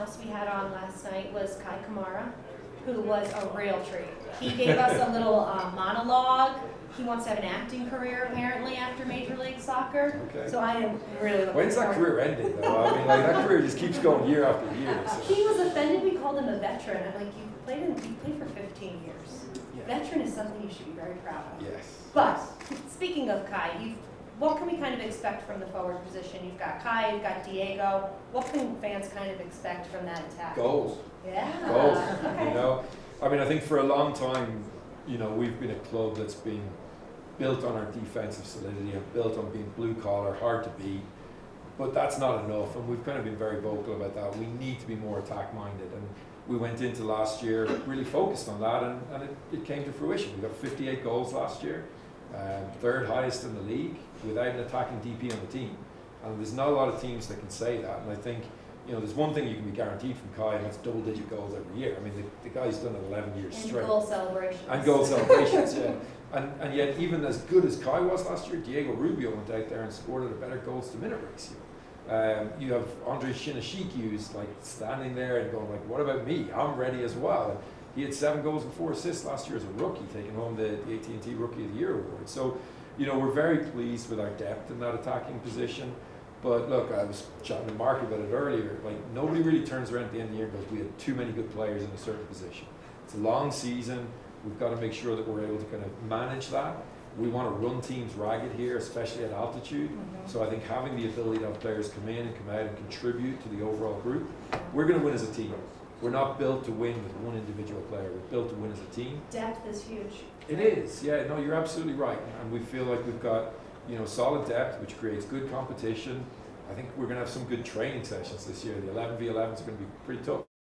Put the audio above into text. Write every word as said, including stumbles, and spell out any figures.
else we had on last night was Kai Kamara, who was a real treat. He gave us a little uh, monologue. He wants to have an acting career apparently after Major League Soccer. Okay. So I am really looking When's that career ending though? I mean, like that career just keeps going year after year. So. He was offended we called him a veteran. I'm like, you played in, you played for fifteen years. Yeah. Veteran is something you should be very proud of. Yes. But speaking of Kai, you what can we kind of expect from the forward position? You've got Kai, you've got Diego. What can fans kind of expect from that attack? Goals. Yeah. Goals. Okay. You know, I mean, I think for a long time, you know, we've been a club that's been built on our defensive solidity and built on being blue collar, hard to beat. But that's not enough, and we've kind of been very vocal about that. We need to be more attack minded, and we went into last year really focused on that, and, and it, it came to fruition. We got fifty-eight goals last year, um, third highest in the league, without an attacking D P on the team. And there's not a lot of teams that can say that, and I think, you know, there's one thing you can be guaranteed from Kai, and that's double-digit goals every year. I mean, the, the guy's done it eleven years and straight. goal celebrations. And goal celebrations, yeah. And, and yet, even as good as Kai was last year, Diego Rubio went out there and scored at a better goals-to-minute ratio. Um, you have Andre Shinashiki who's like standing there and going like, what about me? I'm ready as well. And he had seven goals and four assists last year as a rookie, taking home the, the A T and T Rookie of the Year award. So, you know, we're very pleased with our depth in that attacking position. But look, I was chatting to Mark about it earlier, like nobody really turns around at the end of the year and goes, we had too many good players in a certain position. It's a long season. We've got to make sure that we're able to kind of manage that. We want to run teams ragged here, especially at altitude. Mm-hmm. So I think having the ability to have players come in and come out and contribute to the overall group, we're going to win as a team. We're not built to win with one individual player. We're built to win as a team. Depth is huge. It is, yeah. No, you're absolutely right. And we feel like we've got, you know, solid depth, which creates good competition. I think we're going to have some good training sessions this year. The eleven v elevens are going to be pretty tough.